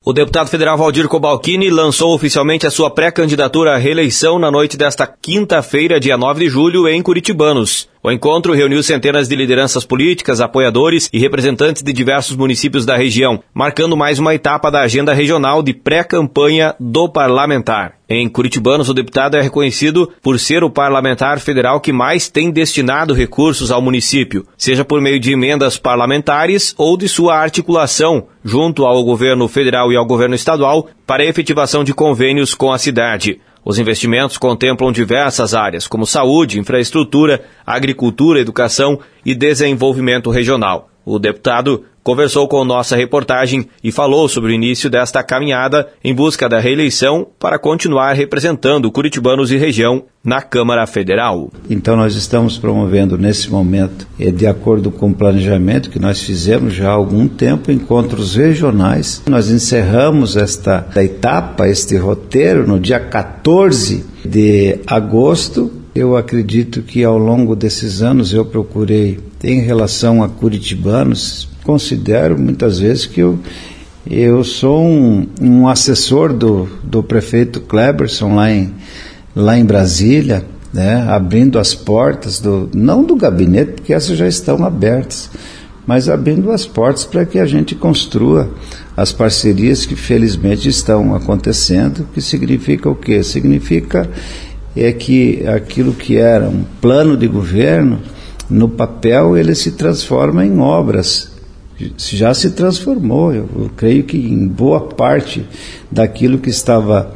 O deputado federal Valdir Cobalcini lançou oficialmente a sua pré-candidatura à reeleição na noite desta quinta-feira, dia 9 de julho, em Curitibanos. O encontro reuniu centenas de lideranças políticas, apoiadores e representantes de diversos municípios da região, marcando mais uma etapa da agenda regional de pré-campanha do parlamentar. Em Curitibanos, o deputado é reconhecido por ser o parlamentar federal que mais tem destinado recursos ao município, seja por meio de emendas parlamentares ou de sua articulação junto ao governo federal e ao governo estadual para a efetivação de convênios com a cidade. Os investimentos contemplam diversas áreas, como saúde, infraestrutura, agricultura, educação e desenvolvimento regional. O deputado conversou com nossa reportagem e falou sobre o início desta caminhada em busca da reeleição para continuar representando curitibanos e região na Câmara Federal. Então nós estamos promovendo nesse momento, de acordo com o planejamento que nós fizemos já há algum tempo, encontros regionais. Nós encerramos esta etapa, este roteiro, no dia 14 de agosto. Eu acredito que ao longo desses anos eu procurei, em relação a curitibanos, considero muitas vezes que eu sou um assessor do prefeito Cleberson lá em Brasília, né, abrindo as portas, não do gabinete, porque essas já estão abertas, mas abrindo as portas para que a gente construa as parcerias que felizmente estão acontecendo. Que significa o quê? Significa que aquilo que era um plano de governo, no papel ele se transforma em obras. Já se transformou. Eu creio que em boa parte daquilo que estava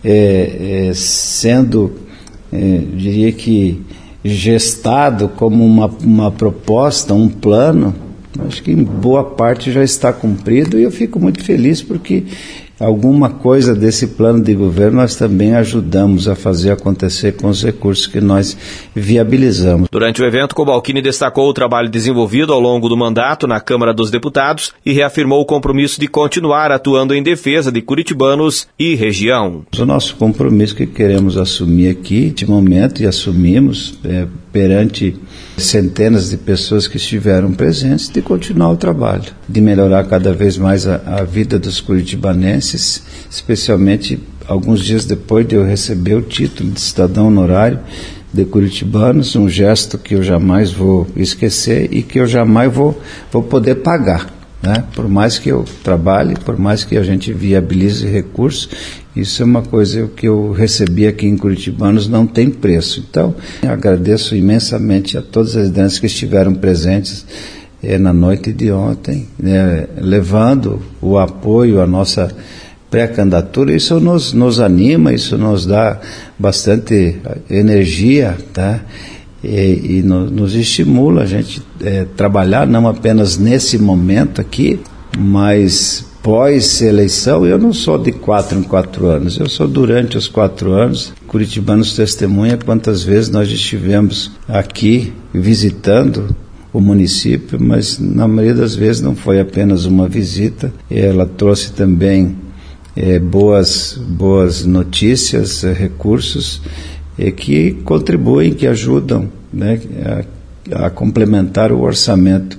sendo, diria que gestado como uma proposta, um plano, acho que em boa parte já está cumprido, e eu fico muito feliz porque alguma coisa desse plano de governo nós também ajudamos a fazer acontecer com os recursos que nós viabilizamos. Durante o evento, Cobalcini destacou o trabalho desenvolvido ao longo do mandato na Câmara dos Deputados e reafirmou o compromisso de continuar atuando em defesa de curitibanos e região. O nosso compromisso que queremos assumir aqui, de momento, e assumimos perante centenas de pessoas que estiveram presentes, de continuar o trabalho, de melhorar cada vez mais a vida dos curitibanenses, especialmente alguns dias depois de eu receber o título de cidadão honorário de Curitibanos, um gesto que eu jamais vou esquecer e que eu jamais vou poder pagar, né? Por mais que eu trabalhe, por mais que a gente viabilize recursos, isso é uma coisa que eu recebi aqui em Curitibanos, não tem preço. Então, eu agradeço imensamente a todas as lideranças que estiveram presentes na noite de ontem, né, levando o apoio à nossa pré-candidatura. Isso nos anima, isso nos dá bastante energia, tá? E nos estimula a gente trabalhar não apenas nesse momento aqui, mas pós-eleição. Eu não sou de 4 em 4 anos, eu sou durante os 4 anos. Curitibanos testemunha quantas vezes nós estivemos aqui visitando o município, mas na maioria das vezes não foi apenas uma visita, ela trouxe também boas notícias, recursos que contribuem, que ajudam, né, a complementar o orçamento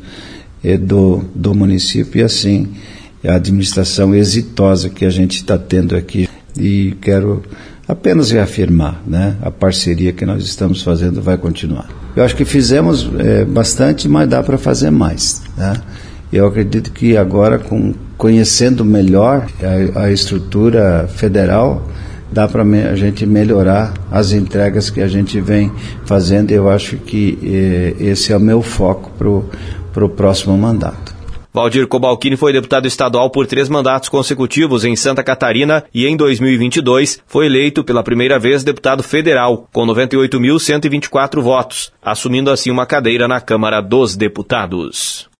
do município, e assim a administração exitosa que a gente está tendo aqui. E quero apenas reafirmar, né, a parceria que nós estamos fazendo vai continuar. Eu acho que fizemos bastante, mas dá para fazer mais, né? Eu acredito que agora, conhecendo melhor a estrutura federal, dá para a gente melhorar as entregas que a gente vem fazendo. Eu acho que esse é o meu foco para o próximo mandato. Valdir Cobalcini foi deputado estadual por 3 mandatos consecutivos em Santa Catarina e em 2022 foi eleito pela primeira vez deputado federal, com 98.124 votos, assumindo assim uma cadeira na Câmara dos Deputados.